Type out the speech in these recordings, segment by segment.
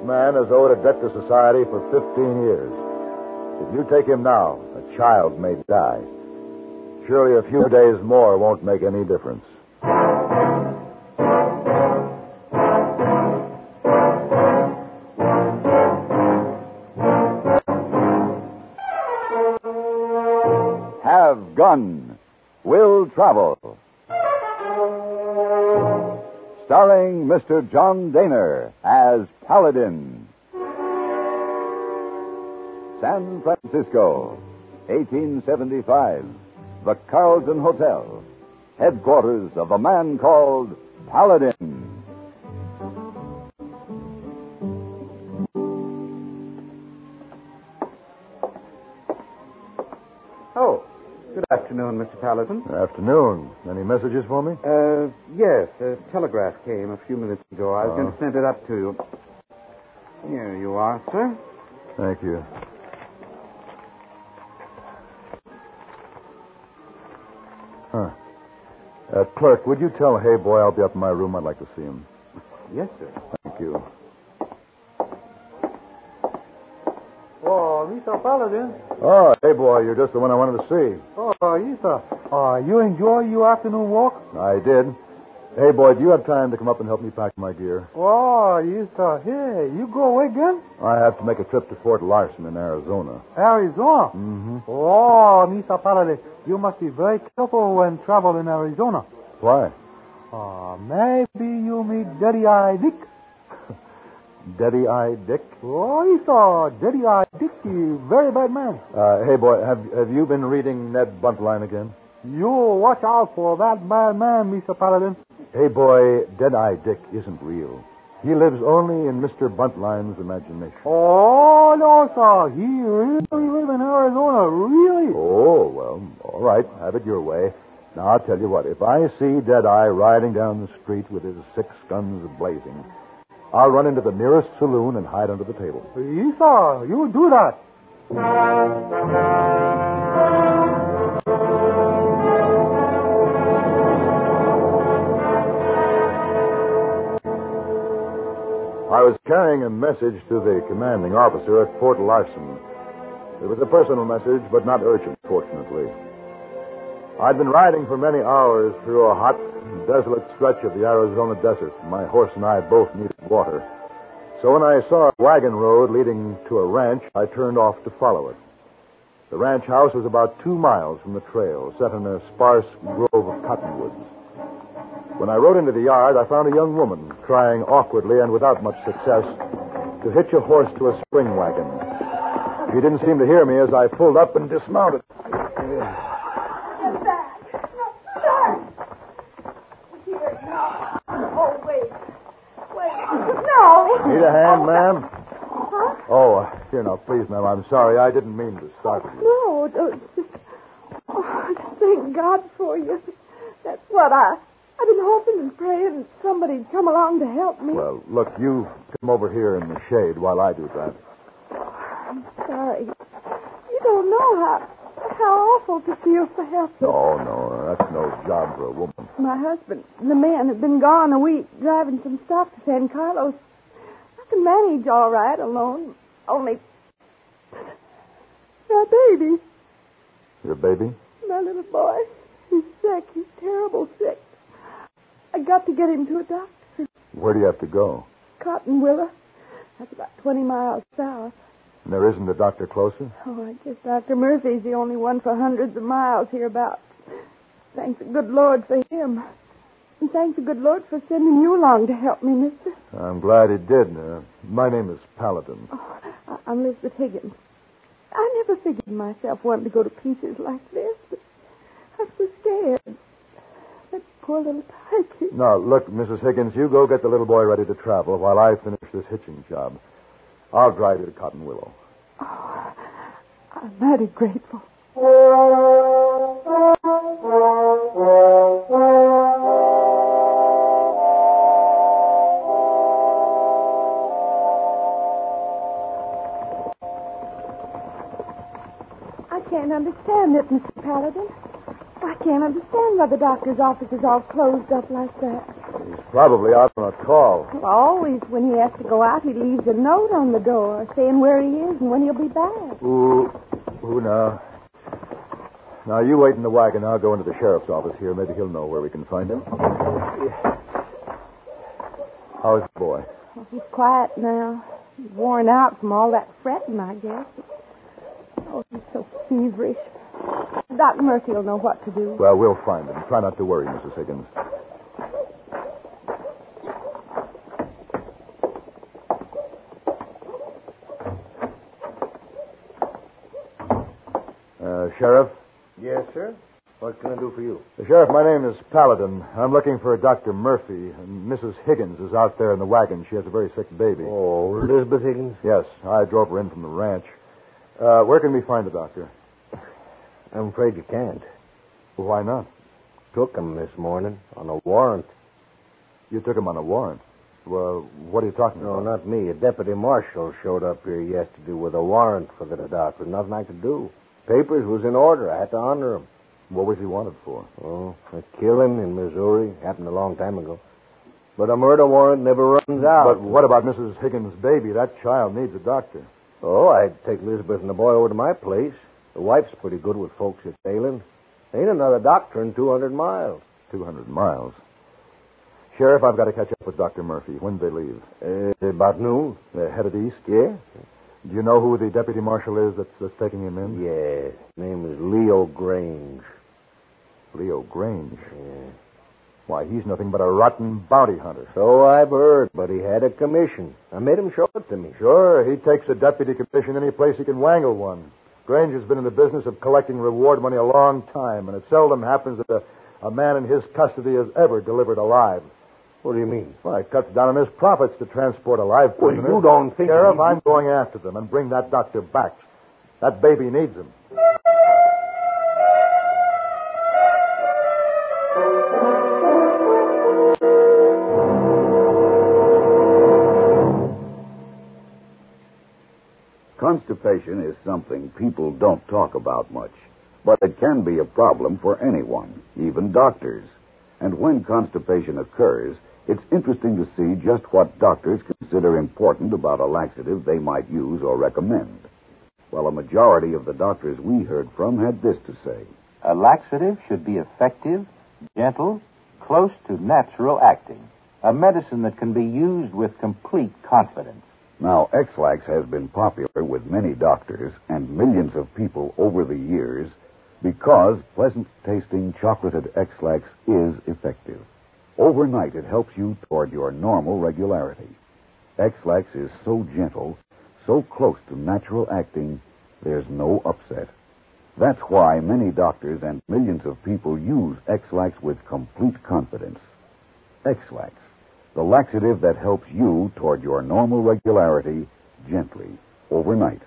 man has owed a debt to society for 15 years. If you take him now, a child may die. Surely a few days more won't make any difference. Have Gun. Will Travel. Starring Mr. John Daner as Paladin. San Francisco, 1875. The Carlton Hotel. Headquarters of a man called Paladin. Oh, good afternoon, Mr. Paladin. Afternoon. Any messages for me? Yes, a telegraph came a few minutes ago. I was going to send it up to you. Here you are, sir. Thank you. Huh. Clerk, would you tell Hey Boy I'll be up in my room? I'd like to see him. Yes, sir. Thank you. Oh, Mr. Paladin. Oh, Hey Boy, you're just the one I wanted to see. Oh, yes, sir. You enjoy your afternoon walk? I did. Hey Boy, do you have time to come up and help me pack my gear? Oh, yes, sir. Hey, you go away again? I have to make a trip to Fort Larson in Arizona. Arizona? Mm-hmm. Oh, Mr. Paladin, you must be very careful when travel in Arizona. Why? Maybe you meet Daddy-Eye Dick. Daddy-Eye Dick? Oh, yes, sir. Daddy-Eye Dick is very bad man. Hey Boy, have you been reading Ned Buntline again? You watch out for that bad man, Mr. Paladin. Hey Boy, Dead-Eye Dick isn't real. He lives only in Mr. Buntline's imagination. Oh, no, sir. He really lives in Arizona, really. Oh, well, all right. Have it your way. Now, I'll tell you what. If I see Dead-Eye riding down the street with his 6 guns blazing, I'll run into the nearest saloon and hide under the table. Yes, sir. You do that. I was carrying a message to the commanding officer at Fort Larson. It was a personal message, but not urgent, fortunately. I'd been riding for many hours through a hot, desolate stretch of the Arizona desert. My horse and I both needed water. So when I saw a wagon road leading to a ranch, I turned off to follow it. The ranch house was about 2 miles from the trail, set in a sparse grove of cottonwoods. When I rode into the yard, I found a young woman trying awkwardly and without much success to hitch a horse to a spring wagon. She didn't seem to hear me as I pulled up and dismounted. Get back. Here. Oh, wait. No. Need a hand, ma'am? Huh? Oh, here now, please, ma'am. I'm sorry. I didn't mean to startle you. No, don't. Thank God for you. That's what I've been hoping and praying somebody'd come along to help me. Well, look, you come over here in the shade while I do that. I'm sorry. You don't know how awful to feel for help. No, that's no job for a woman. My husband, the man, had been gone a week driving some stuff to San Carlos. I can manage all right alone. Only my baby. Your baby? My little boy. He's sick. He's terrible sick. I got to get him to a doctor. Where do you have to go? Cotton Willow. That's about 20 miles south. And there isn't a doctor closer? Oh, I guess Dr. Murphy's the only one for hundreds of miles hereabouts. Thank the good Lord for him. And thank the good Lord for sending you along to help me, mister. I'm glad he did. My name is Paladin. Oh, I'm Elizabeth Higgins. I never figured myself wanting to go to pieces like this, but I was scared. That poor little Pikey. Now, look, Mrs. Higgins, you go get the little boy ready to travel while I finish this hitching job. I'll drive you to Cotton Willow. Oh, I'm mighty grateful. I can't understand it, Mr. Paladin. I can't understand why the doctor's office is all closed up like that. He's Probably out on a call. Well, always when he has to go out, he leaves a note on the door saying where he is and when he'll be back. Who now? Now, you wait in the wagon. I'll go into the sheriff's office here. Maybe he'll know where we can find him. How's the boy? Well, he's quiet now. He's worn out from all that fretting, I guess. Oh, he's so feverish. Doc Murphy will know what to do. Well, we'll find him. Try not to worry, Mrs. Higgins. Sheriff? Yes, sir? What can I do for you? Sheriff, my name is Paladin. I'm looking for Dr. Murphy, and Mrs. Higgins is out there in the wagon. She has a very sick baby. Oh, Elizabeth Higgins? Yes, I drove her in from the ranch. Where can we find the doctor? I'm afraid you can't. Well, why not? Took him this morning on a warrant. You took him on a warrant. Well, what are you talking No, about? not me. A deputy marshal showed up here yesterday with a warrant for the doctor. Nothing I could do. Papers was in order. I had to honor him. What was he wanted for? Oh, a killing in Missouri. Happened a long time ago. But a murder warrant never runs out. But what about Mrs. Higgins' baby? That child needs a doctor. Oh, I'd take Elizabeth and the boy over to my place. The wife's pretty good with folks at Salem. Ain't another doctor in 200 miles. 200 miles. Sheriff, I've got to catch up with Dr. Murphy. When do they leave? About noon. They're headed east? Yeah? Do you know who the deputy marshal is that's taking him in? Yeah. Name is Leo Grange. Leo Grange? Yeah. Why, he's nothing but a rotten bounty hunter. So I've heard, but he had a commission. I made him show it to me. Sure, he takes a deputy commission any place he can wangle one. Grange has been in the business of collecting reward money a long time, and it seldom happens that a man in his custody is ever delivered alive. What do you mean? Well, it cuts down on his profits to transport a live prisoner. Well, you don't think... Sheriff, I'm going after them and bring that doctor back. That baby needs him. Constipation is something people don't talk about much, but it can be a problem for anyone, even doctors. And when constipation occurs, it's interesting to see just what doctors consider important about a laxative they might use or recommend. Well, a majority of the doctors we heard from had this to say. A laxative should be effective, gentle, close to natural acting. A medicine that can be used with complete confidence. Now, X-Lax has been popular with many doctors and millions of people over the years because pleasant-tasting chocolated X-Lax is effective. Overnight, it helps you toward your normal regularity. X-Lax is so gentle, so close to natural acting, there's no upset. That's why many doctors and millions of people use X-Lax with complete confidence. X-Lax, the laxative that helps you toward your normal regularity gently, overnight.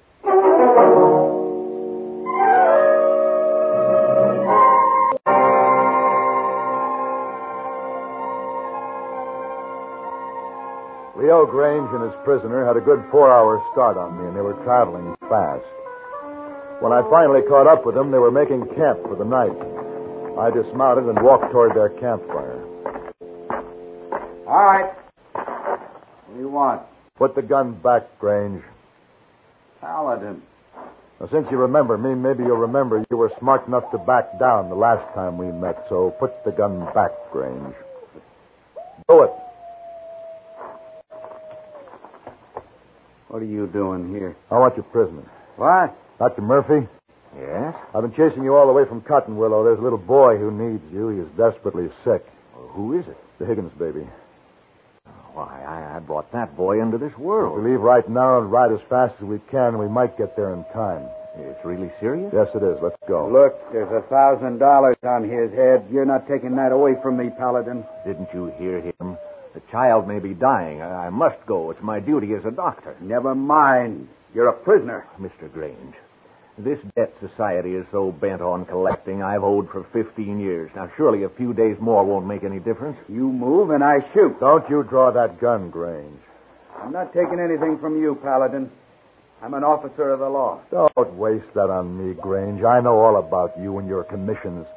Leo Grange and his prisoner had a good 4-hour start on me, and they were traveling fast. When I finally caught up with them, they were making camp for the night. I dismounted and walked toward their campfire. All right. What do you want? Put the gun back, Grange. Paladin. Now, since you remember me, maybe you'll remember you were smart enough to back down the last time we met, so put the gun back, Grange. Do it. What are you doing here? I want your prisoner. What? Dr. Murphy, Yes? I've been chasing you all the way from Cotton Willow. There's a little boy who needs you. He is desperately sick. Well, who is it? The Higgins baby. Why, I brought that boy into this world. If we leave right now and ride as fast as we can, we might get there in time. It's really serious? Yes, it is. Let's go. Look, there's $1,000 on his head. You're not taking that away from me, Paladin. Didn't you hear him? The child may be dying. I must go. It's my duty as a doctor. Never mind. You're a prisoner. Mr. Grange, this debt society is so bent on collecting. I've owed for 15 years. Now, surely a few days more won't make any difference. You move and I shoot. Don't you draw that gun, Grange. I'm not taking anything from you, Paladin. I'm an officer of the law. Don't waste that on me, Grange. I know all about you and your commissions. If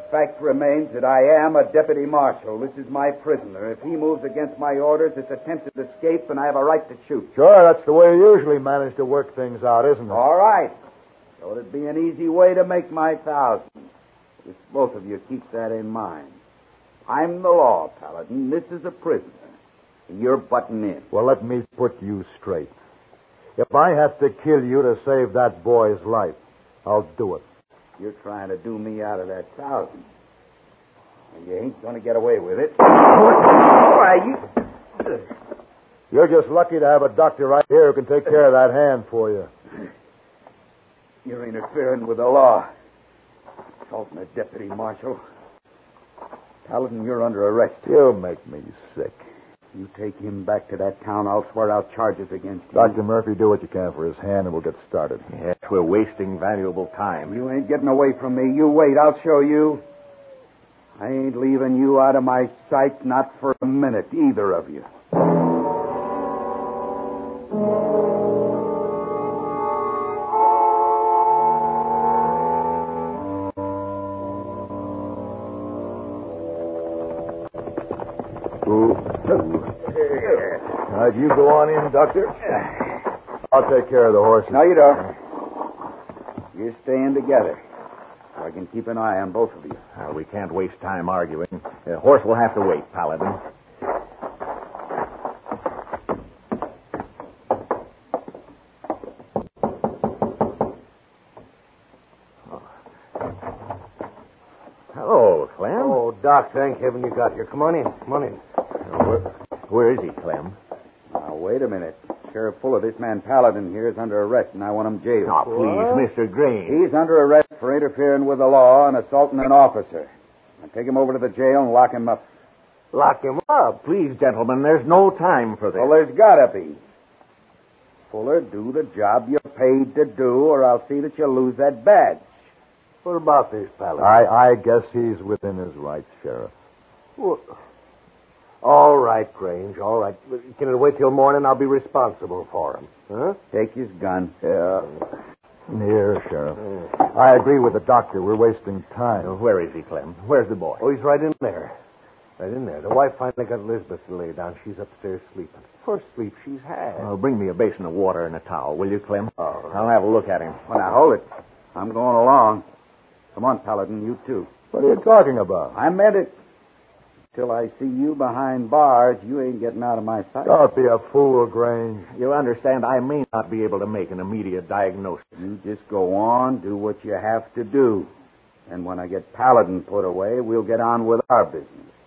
fact remains that I am a deputy marshal. This is my prisoner. If he moves against my orders, it's attempted escape, and I have a right to shoot. Sure, that's the way you usually manage to work things out, isn't it? All right. So it'd be an easy way to make my 1,000. If both of you keep that in mind. I'm the law, Paladin. This is a prisoner. And you're butting in. Well, let me put you straight. If I have to kill you to save that boy's life, I'll do it. You're trying to do me out of that 1,000. And you ain't going to get away with it. Why, You're just lucky to have a doctor right here who can take care of that hand for you. You're interfering with the law. Assaulting a deputy marshal. Paladin, you're under arrest. You make me sick. You take him back to that town, I'll swear out charges against you. Dr. Murphy, do what you can for his hand and we'll get started. Yes, we're wasting valuable time. You ain't getting away from me. You wait, I'll show you. I ain't leaving you out of my sight, not for a minute, either of you. All right, you go on in, Doctor. I'll take care of the horses. No, you don't. You're staying together, so I can keep an eye on both of you. We can't waste time arguing. The horse will have to wait, Paladin. Hello, Clem. Oh, Doc, thank heaven you got here. Come on in. Come on in. Where is he, Clem? Now, wait a minute. Sheriff Fuller, this man Paladin here is under arrest, and I want him jailed. Oh, please, Mr. Green. He's under arrest for interfering with the law and assaulting an officer. Now, take him over to the jail and lock him up. Lock him up. Please, gentlemen, there's no time for this. Well, there's gotta be. Fuller, do the job you're paid to do, or I'll see that you lose that badge. What about this, Paladin? I guess he's within his rights, Sheriff. Well, all right, Grange, all right. Can it wait till morning? I'll be responsible for him. Huh? Take his gun. Yeah. Here, Sheriff. I agree with the doctor. We're wasting time. Where is he, Clem? Where's the boy? Oh, he's right in there. Right in there. The wife finally got Elizabeth to lay down. She's upstairs sleeping. First sleep she's had. Oh, bring me a basin of water and a towel, will you, Clem? All right. I'll have a look at him. Well, now, hold it. I'm going along. Come on, Paladin, you too. What are you talking about? I meant it. Till I see you behind bars, you ain't getting out of my sight. Don't be a fool, Grange. You understand, I may not be able to make an immediate diagnosis. You just go on, do what you have to do. And when I get Paladin put away, we'll get on with our business.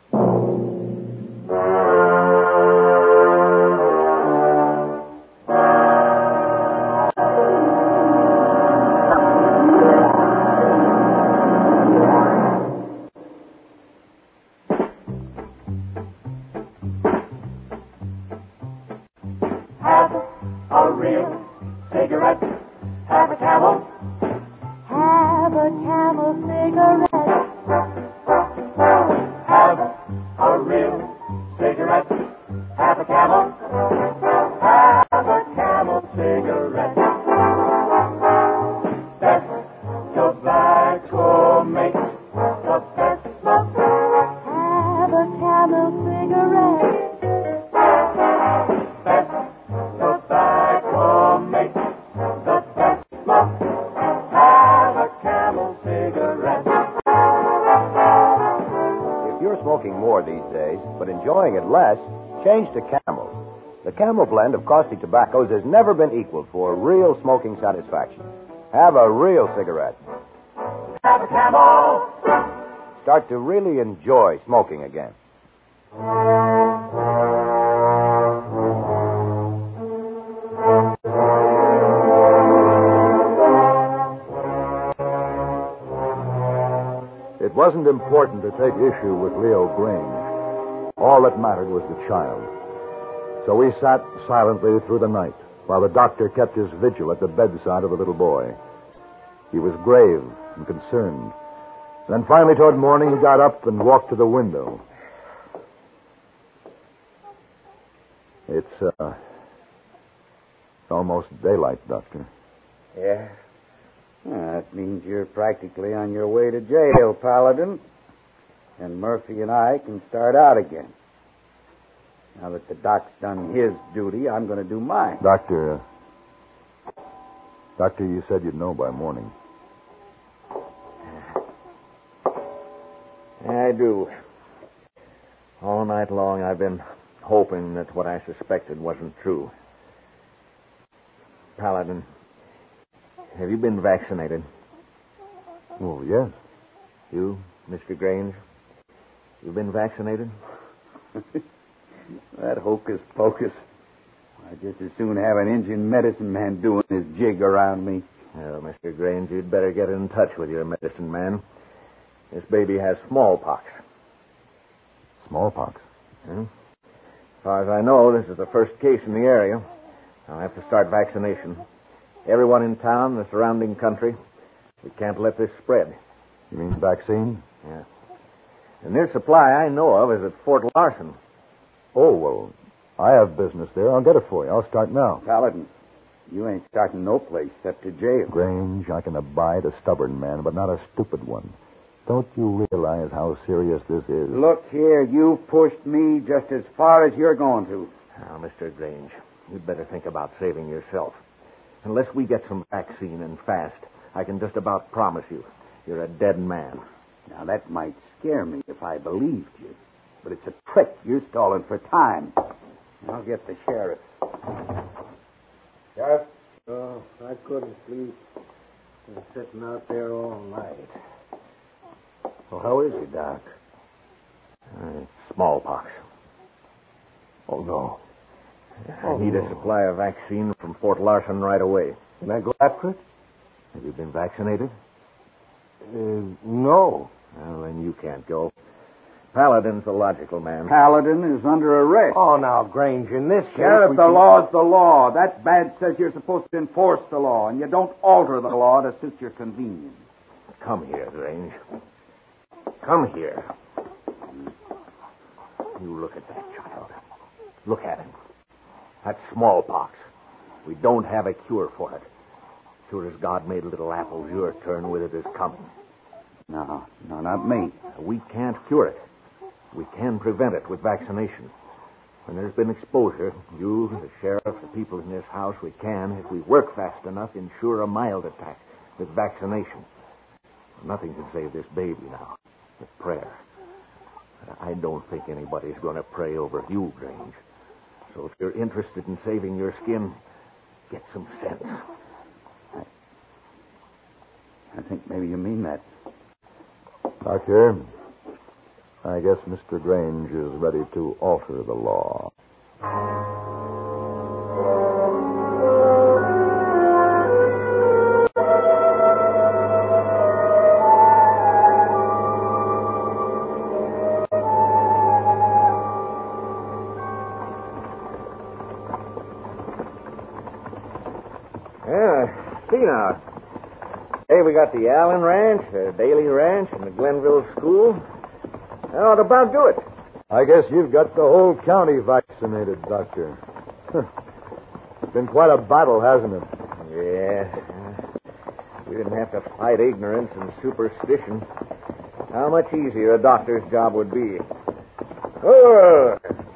Smoking more these days, but enjoying it less, change to Camel. The Camel blend of caustic tobaccos has never been equaled for real smoking satisfaction. Have a real cigarette. Have a Camel. Start to really enjoy smoking again. It wasn't important to take issue with Leo Grange. All that mattered was the child. So we sat silently through the night while the doctor kept his vigil at the bedside of the little boy. He was grave and concerned. Then finally toward morning he got up and walked to the window. It's almost daylight, Doctor. Yeah. That means you're practically on your way to jail, Paladin. And Murphy and I can start out again. Now that the doc's done his duty, I'm going to do mine. Doctor, you said you'd know by morning. I do. All night long I've been hoping that what I suspected wasn't true. Paladin, have you been vaccinated? Oh, yes. You, Mr. Grange? You've been vaccinated? That hocus pocus. I'd just as soon have an Indian medicine man doing his jig around me. Well, Mr. Grange, you'd better get in touch with your medicine man. This baby has smallpox. Smallpox? As far as I know, this is the first case in the area. I'll have to start vaccination. Everyone in town, the surrounding country. We can't let this spread. You mean vaccine? Yeah. The nearest supply I know of is at Fort Larson. Oh, well, I have business there. I'll get it for you. I'll start now. Paladin, you ain't starting no place except to jail. Grange, I can abide a stubborn man, but not a stupid one. Don't you realize how serious this is? Look here, you've pushed me just as far as you're going to. Now, Mr. Grange, you'd better think about saving yourself. Unless we get some vaccine and fast, I can just about promise you're a dead man. Now, that might scare me if I believed you. But it's a trick. You're stalling for time. I'll get the sheriff. Sheriff? Oh, I couldn't sleep. Been sitting out there all night. Well, how is he, Doc? Smallpox. Oh, no. I need a supply of vaccine from Fort Larson right away. Can I go after it? Have you been vaccinated? No. Well, then you can't go. Paladin's a logical man. Paladin is under arrest. Oh, now, Grange, in this case... Sheriff, the law's the law. That badge says you're supposed to enforce the law, and you don't alter the law to suit your convenience. Come here, Grange. Come here. You look at that child. Look at him. That's smallpox. We don't have a cure for it. Sure as God made little apples, your turn with it is coming. No, not me. We can't cure it. We can prevent it with vaccination. When there's been exposure, you, the sheriff, the people in this house, we can, if we work fast enough, ensure a mild attack with vaccination. Nothing can save this baby now but prayer. I don't think anybody's going to pray over you, Grange. So if you're interested in saving your skin, get some sense. I think maybe you mean that. Doctor, I guess Mr. Grange is ready to alter the law. See now. Hey, we got the Allen Ranch, the Daly Ranch, and the Glenville School. That ought to about do it. I guess you've got the whole county vaccinated, Doctor. It's been quite a battle, hasn't it? Yeah. We didn't have to fight ignorance and superstition. How much easier a doctor's job would be. Oh!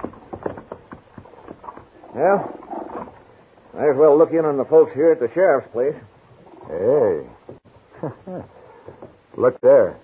Well, might as well look in on the folks here at the sheriff's place. Hey. Look there.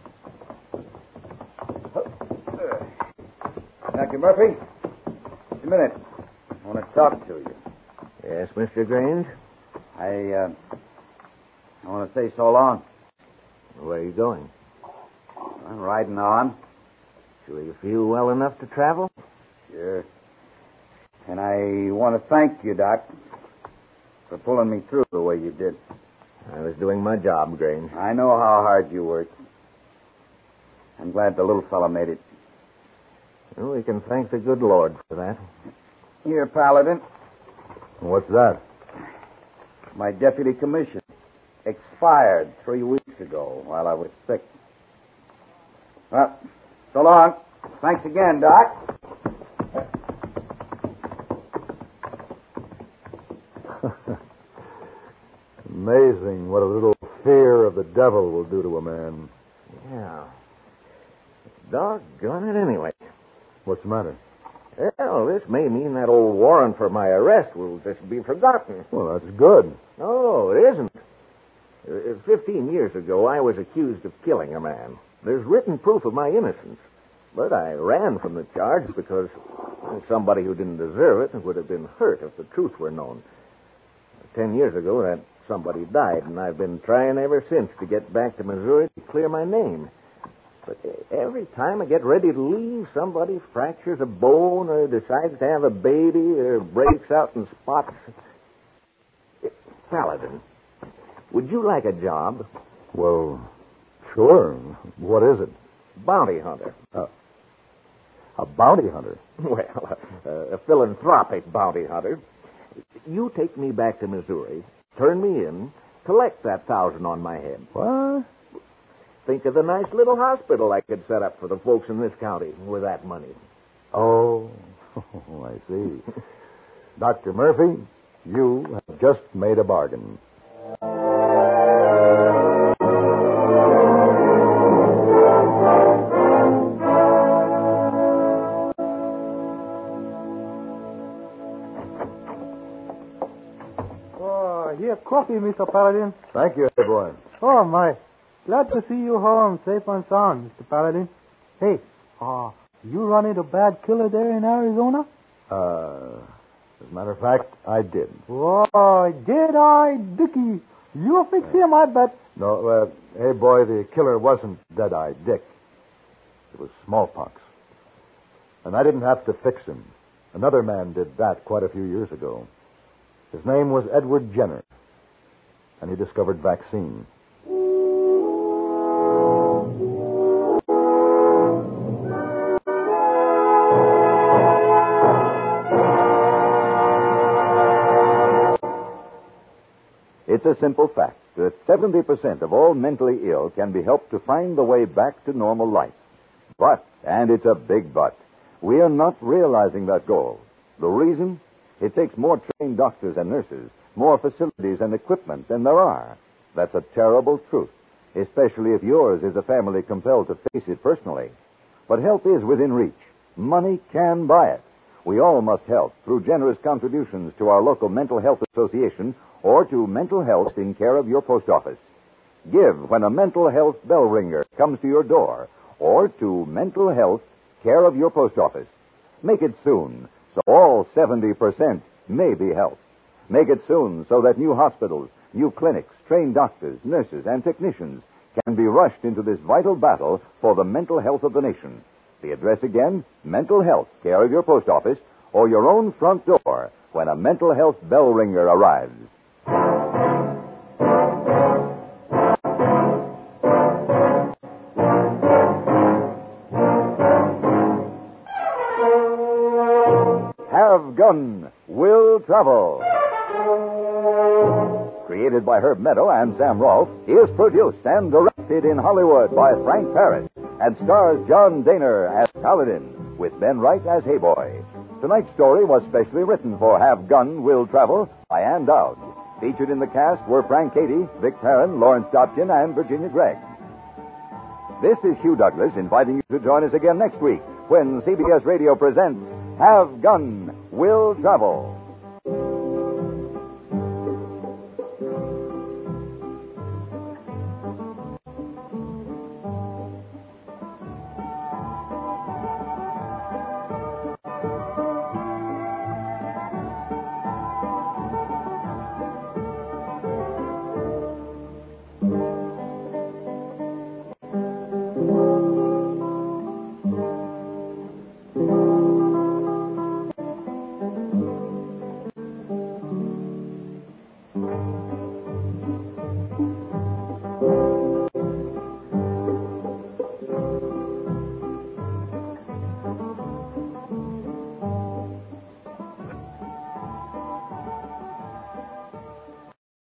Dr. Murphy, just a minute. I want to talk to you. Yes, Mr. Grange? I want to say so long. Where are you going? I'm riding on. Sure you feel well enough to travel? Sure. And I want to thank you, Doc, for pulling me through the way you did. I was doing my job, Grange. I know how hard you worked. I'm glad the little fella made it. Well, we can thank the good Lord for that. Here, Paladin. What's that? My deputy commission expired 3 weeks ago while I was sick. Well, so long. Thanks again, Doc. Amazing what a little fear of the devil will do to a man. Yeah. Doggone it anyway. What's the matter? Well, this may mean that old warrant for my arrest will just be forgotten. Well, that's good. No, it isn't. 15 years ago, I was accused of killing a man. There's written proof of my innocence. But I ran from the charge because somebody who didn't deserve it would have been hurt if the truth were known. 10 years ago, that somebody died, and I've been trying ever since to get back to Missouri to clear my name. But every time I get ready to leave, somebody fractures a bone or decides to have a baby or breaks out in spots. Paladin, would you like a job? Well, sure. What is it? Bounty hunter. A bounty hunter? Well, a philanthropic bounty hunter. You take me back to Missouri, turn me in, collect that $1,000 on my head. What? Think of the nice little hospital I could set up for the folks in this county with that money. Oh, I see. Dr. Murphy, you have just made a bargain. Oh, here, coffee, Mr. Paladin. Thank you, boy. Oh, my. Glad to see you home, safe and sound, Mr. Paladin. Hey, you run into a bad killer there in Arizona? As a matter of fact, I did. Oh, did I, Dickie? You'll fix him, I bet. No, hey, boy, the killer wasn't Dead-Eye Dick. It was smallpox. And I didn't have to fix him. Another man did that quite a few years ago. His name was Edward Jenner, and he discovered vaccine. It's a simple fact that 70% of all mentally ill can be helped to find the way back to normal life. But, and it's a big but, we are not realizing that goal. The reason? It takes more trained doctors and nurses, more facilities and equipment than there are. That's a terrible truth, especially if yours is a family compelled to face it personally. But help is within reach. Money can buy it. We all must help through generous contributions to our local mental health association or to mental health in care of your post office. Give when a mental health bell ringer comes to your door, or to mental health care of your post office. Make it soon, so all 70% may be helped. Make it soon so that new hospitals, new clinics, trained doctors, nurses, and technicians can be rushed into this vital battle for the mental health of the nation. The address again, mental health care of your post office, or your own front door when a mental health bell ringer arrives. Have Gun Will Travel. Created by Herb Meadow and Sam Rolfe, is produced and directed in Hollywood by Frank Paris and stars John Daner as Paladin, with Ben Wright as Hayboy. Tonight's story was specially written for Have Gun Will Travel by Ann Dowd. Featured in the cast were Frank Cady, Vic Perrin, Lawrence Dobkin, and Virginia Gregg. This is Hugh Douglas inviting you to join us again next week when CBS Radio presents Have Gun Will Travel.